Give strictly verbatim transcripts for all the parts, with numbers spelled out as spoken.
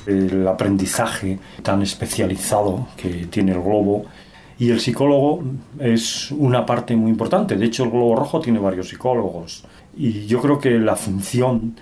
el aprendizaje tan especializado que tiene el globo. Y el psicólogo es una parte muy importante. De hecho, el Globo Rojo tiene varios psicólogos. Y yo creo que la función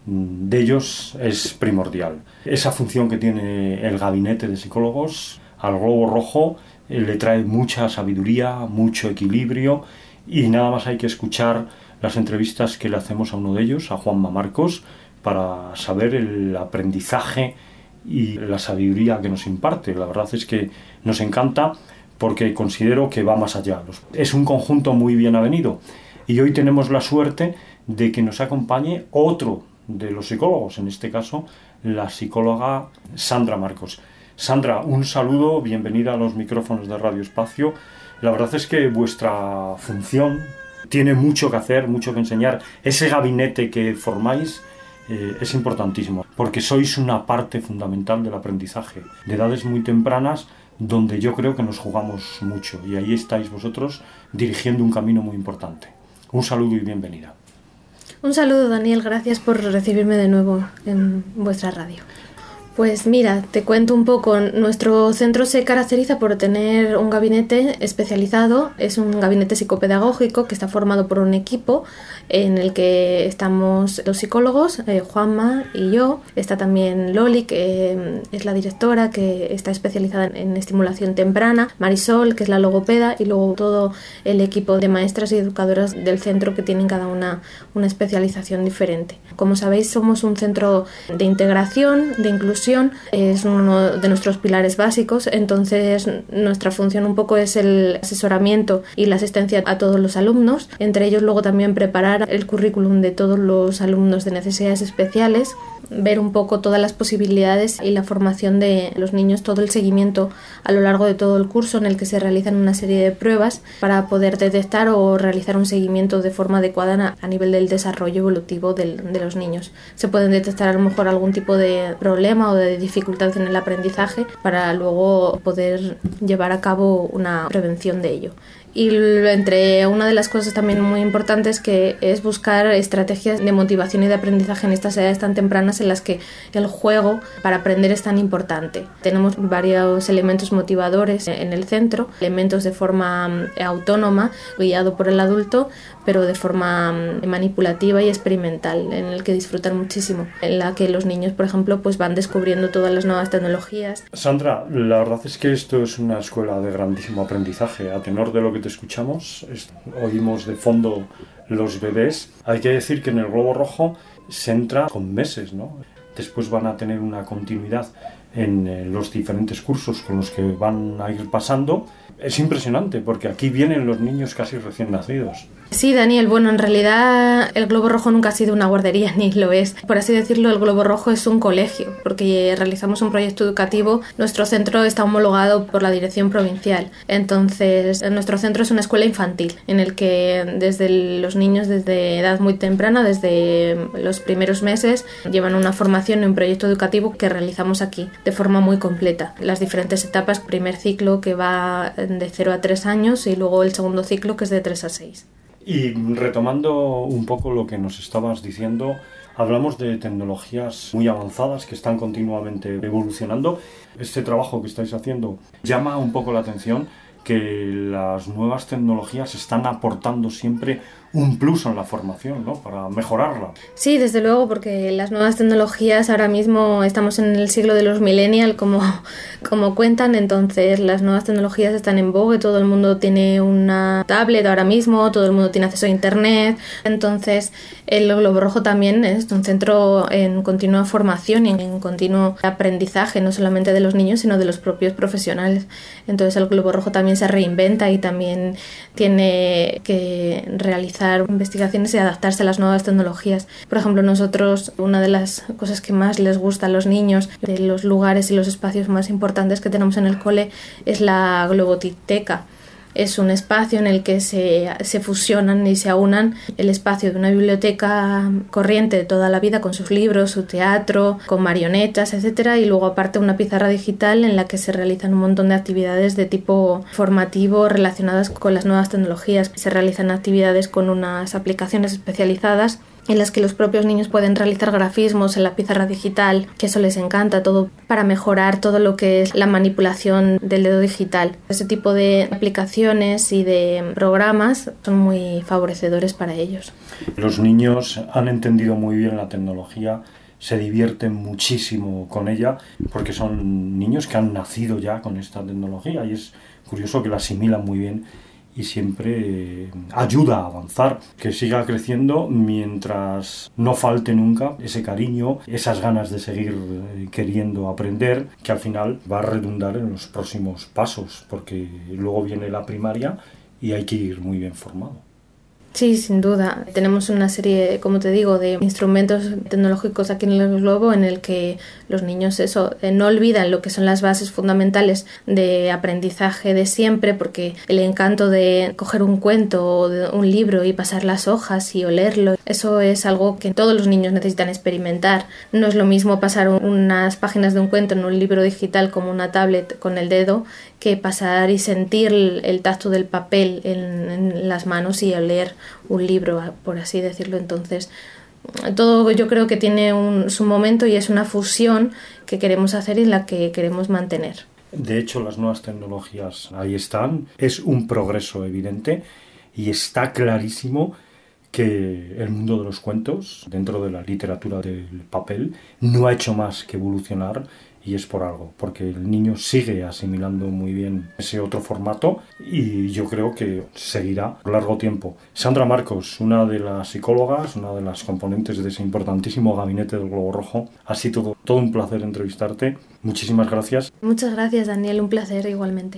de ellos es primordial. Esa función que tiene el gabinete de psicólogos al Globo Rojo eh, le trae mucha sabiduría, mucho equilibrio, y nada más hay que escuchar las entrevistas que le hacemos a uno de ellos, a Juanma Marcos, para saber el aprendizaje y la sabiduría que nos imparte. La verdad es que nos encanta porque considero que va más allá. Es un conjunto muy bien avenido. Y hoy tenemos la suerte de que nos acompañe otro de los psicólogos, en este caso la psicóloga Sandra Marcos. Sandra, un saludo, bienvenida a los micrófonos de Radio Espacio. La verdad es que vuestra función tiene mucho que hacer, mucho que enseñar. Ese gabinete que formáis eh, es importantísimo, porque sois una parte fundamental del aprendizaje de edades muy tempranas, donde yo creo que nos jugamos mucho, y ahí estáis vosotros dirigiendo un camino muy importante. Un saludo y bienvenida. Un saludo, Daniel, gracias por recibirme de nuevo en vuestra radio. Pues mira, te cuento un poco. Nuestro centro se caracteriza por tener un gabinete especializado. Es un gabinete psicopedagógico que está formado por un equipo en el que estamos dos psicólogos, eh, Juanma y yo. Está también Loli, que eh, es la directora, que está especializada en, en estimulación temprana, Marisol, que es la logopeda, y luego todo el equipo de maestras y educadoras del centro, que tienen cada una una especialización diferente. Como sabéis, somos un centro de integración, de inclusión. Es uno de nuestros pilares básicos, entonces nuestra función un poco es el asesoramiento y la asistencia a todos los alumnos, entre ellos luego también preparar el currículum de todos los alumnos de necesidades especiales, ver un poco todas las posibilidades y la formación de los niños, todo el seguimiento a lo largo de todo el curso, en el que se realizan una serie de pruebas para poder detectar o realizar un seguimiento de forma adecuada a nivel del desarrollo evolutivo del, de los niños. Se pueden detectar a lo mejor algún tipo de problema o de dificultad en el aprendizaje para luego poder llevar a cabo una prevención de ello. Y entre una de las cosas también muy importantes que es buscar estrategias de motivación y de aprendizaje en estas edades tan tempranas en las que el juego para aprender es tan importante. Tenemos varios elementos motivadores en el centro, elementos de forma autónoma, guiado por el adulto, pero de forma manipulativa y experimental, en el que disfrutan muchísimo, en la que los niños, por ejemplo, pues van descubriendo todas las nuevas tecnologías. Sandra, la verdad es que esto es una escuela de grandísimo aprendizaje. A tenor de lo que te escuchamos, es, oímos de fondo los bebés. Hay que decir que en el Globo Rojo se entra con meses, ¿no? Después van a tener una continuidad en eh, los diferentes cursos con los que van a ir pasando. Es impresionante porque aquí vienen los niños casi recién nacidos. Sí, Daniel, bueno, en realidad el Globo Rojo nunca ha sido una guardería, ni lo es. Por así decirlo, el Globo Rojo es un colegio, porque realizamos un proyecto educativo. Nuestro centro está homologado por la Dirección Provincial. Entonces, nuestro centro es una escuela infantil, en el que desde los niños, desde edad muy temprana, desde los primeros meses, llevan una formación en un proyecto educativo que realizamos aquí, de forma muy completa. Las diferentes etapas, primer ciclo que va de cero a tres años y luego el segundo ciclo que es de tres a seis. Y retomando un poco lo que nos estabas diciendo, hablamos de tecnologías muy avanzadas que están continuamente evolucionando. Este trabajo que estáis haciendo llama un poco la atención, que las nuevas tecnologías están aportando siempre un plus en la formación, ¿no? Para mejorarla. Sí, desde luego, porque las nuevas tecnologías, ahora mismo estamos en el siglo de los millennials, como, como cuentan, entonces las nuevas tecnologías están en vogue, todo el mundo tiene una tablet ahora mismo, todo el mundo tiene acceso a internet, entonces el Globo Rojo también es un centro en continua formación y en continuo aprendizaje, no solamente de los niños, sino de los propios profesionales. Entonces el Globo Rojo también se reinventa y también tiene que realizar investigaciones y adaptarse a las nuevas tecnologías. Por ejemplo, nosotros, una de las cosas que más les gusta a los niños, de los lugares y los espacios más importantes que tenemos en el cole, es la Globoteca. Es un espacio en el que se, se fusionan y se aunan el espacio de una biblioteca corriente de toda la vida, con sus libros, su teatro, con marionetas, etcétera, y luego aparte una pizarra digital en la que se realizan un montón de actividades de tipo formativo relacionadas con las nuevas tecnologías. Se realizan actividades con unas aplicaciones especializadas en las que los propios niños pueden realizar grafismos en la pizarra digital, que eso les encanta, todo para mejorar todo lo que es la manipulación del dedo digital. Ese tipo de aplicaciones y de programas son muy favorecedores para ellos. Los niños han entendido muy bien la tecnología, se divierten muchísimo con ella porque son niños que han nacido ya con esta tecnología y es curioso que la asimilan muy bien y siempre ayuda a avanzar, que siga creciendo mientras no falte nunca ese cariño, esas ganas de seguir queriendo aprender, que al final va a redundar en los próximos pasos, porque luego viene la primaria y hay que ir muy bien formado. Sí, sin duda. Tenemos una serie, como te digo, de instrumentos tecnológicos aquí en el globo en el que los niños eso no olvidan lo que son las bases fundamentales de aprendizaje de siempre, porque el encanto de coger un cuento o de un libro y pasar las hojas y olerlo, eso es algo que todos los niños necesitan experimentar. No es lo mismo pasar unas páginas de un cuento en un libro digital como una tablet con el dedo que pasar y sentir el tacto del papel en, en las manos y oler un libro, por así decirlo. Entonces, todo yo creo que tiene un, su momento y es una fusión que queremos hacer y en la que queremos mantener. De hecho, las nuevas tecnologías ahí están, es un progreso evidente y está clarísimo que el mundo de los cuentos, dentro de la literatura del papel, no ha hecho más que evolucionar. Y es por algo, porque el niño sigue asimilando muy bien ese otro formato y yo creo que seguirá por largo tiempo. Sandra Marcos, una de las psicólogas, una de las componentes de ese importantísimo gabinete del Globo Rojo, ha sido todo, todo un placer entrevistarte. Muchísimas gracias. Muchas gracias, Daniel, un placer igualmente.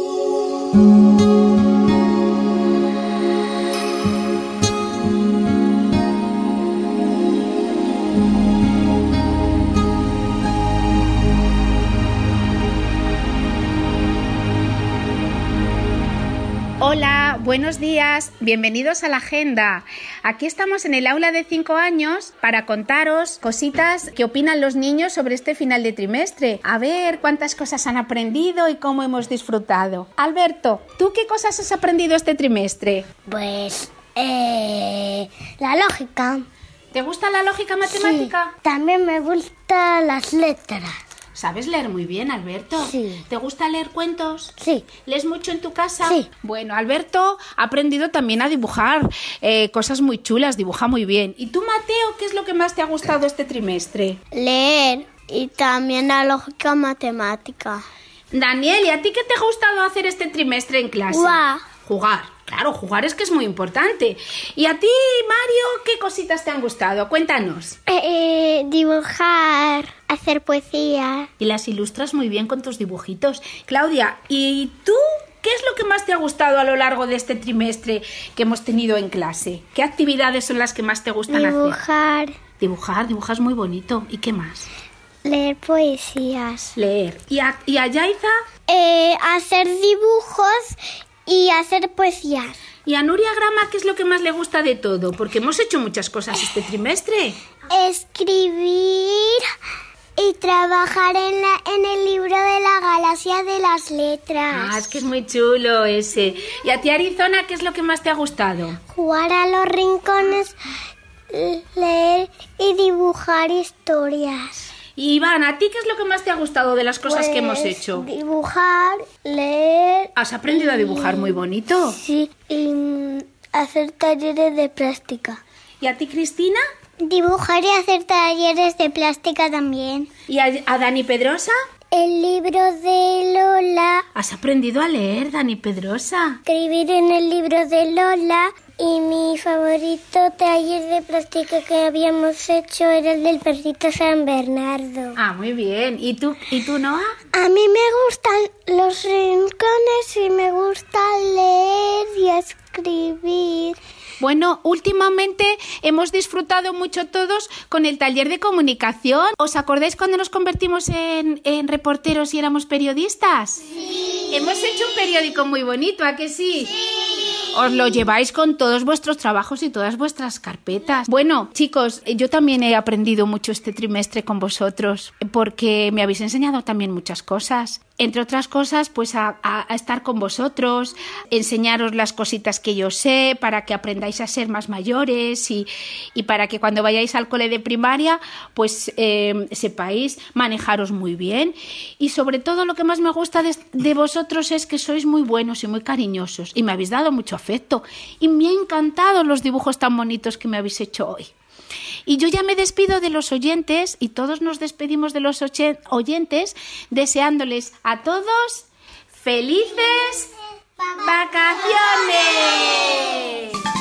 Hola, buenos días, bienvenidos a la agenda. Aquí estamos en el aula de cinco años para contaros cositas que opinan los niños sobre este final de trimestre. A ver cuántas cosas han aprendido y cómo hemos disfrutado. Alberto, ¿tú qué cosas has aprendido este trimestre? Pues, eh, la lógica. ¿Te gusta la lógica matemática? Sí, también me gustan las letras. ¿Sabes leer muy bien, Alberto? Sí. ¿Te gusta leer cuentos? Sí. ¿Lees mucho en tu casa? Sí. Bueno, Alberto ha aprendido también a dibujar eh, cosas muy chulas, dibuja muy bien. ¿Y tú, Mateo, qué es lo que más te ha gustado este trimestre? Leer y también la lógica matemática. Daniel, ¿y a ti qué te ha gustado hacer este trimestre en clase? Jugar. Jugar. Claro, jugar es que es muy importante. ¿Y a ti, Mario, qué cositas te han gustado? Cuéntanos. Eh, eh, dibujar, hacer poesía. Y las ilustras muy bien con tus dibujitos. Claudia, ¿y tú qué es lo que más te ha gustado a lo largo de este trimestre que hemos tenido en clase? ¿Qué actividades son las que más te gustan dibujar. hacer? Dibujar. Dibujas muy bonito. ¿Y qué más? Leer poesías. Leer. ¿Y a, y a Yaiza? Eh, hacer dibujos y hacer poesías. ¿Y a Nuria Grama qué es lo que más le gusta de todo? Porque hemos hecho muchas cosas este trimestre. Escribir y trabajar en, la, en el libro de la galaxia de las letras. Ah, es que es muy chulo ese. ¿Y a ti, Arizona, qué es lo que más te ha gustado? Jugar a los rincones, leer y dibujar historias. Y Iván, ¿a ti qué es lo que más te ha gustado de las cosas pues, que hemos hecho? Dibujar, leer... ¿Has aprendido y... a dibujar muy bonito? Sí, y hacer talleres de plástica. ¿Y a ti, Cristina? Dibujar y hacer talleres de plástica también. ¿Y a, a Dani Pedrosa? El libro de Lola. ¿Has aprendido a leer, Dani Pedrosa? Escribir en el libro de Lola. Y mi favorito taller de plástica que habíamos hecho era el del perrito San Bernardo. Ah, muy bien. ¿Y tú, ¿y tú, Noa? A mí me gustan los rincones y me gusta leer y escribir. Bueno, últimamente hemos disfrutado mucho todos con el taller de comunicación. ¿Os acordáis cuando nos convertimos en, en reporteros y éramos periodistas? Sí. Hemos hecho un periódico muy bonito, ¿a que sí? Sí. Os lo lleváis con todos vuestros trabajos y todas vuestras carpetas. Bueno, chicos, yo también he aprendido mucho este trimestre con vosotros porque me habéis enseñado también muchas cosas. entre otras cosas, pues a, a, a estar con vosotros, enseñaros las cositas que yo sé para que aprendáis a ser más mayores y, y para que cuando vayáis al cole de primaria, pues eh, sepáis manejaros muy bien. Y sobre todo lo que más me gusta de, de vosotros es que sois muy buenos y muy cariñosos y me habéis dado mucho afecto y me han encantado los dibujos tan bonitos que me habéis hecho hoy. Y yo ya me despido de los oyentes y todos nos despedimos de los oyentes deseándoles a todos felices vacaciones.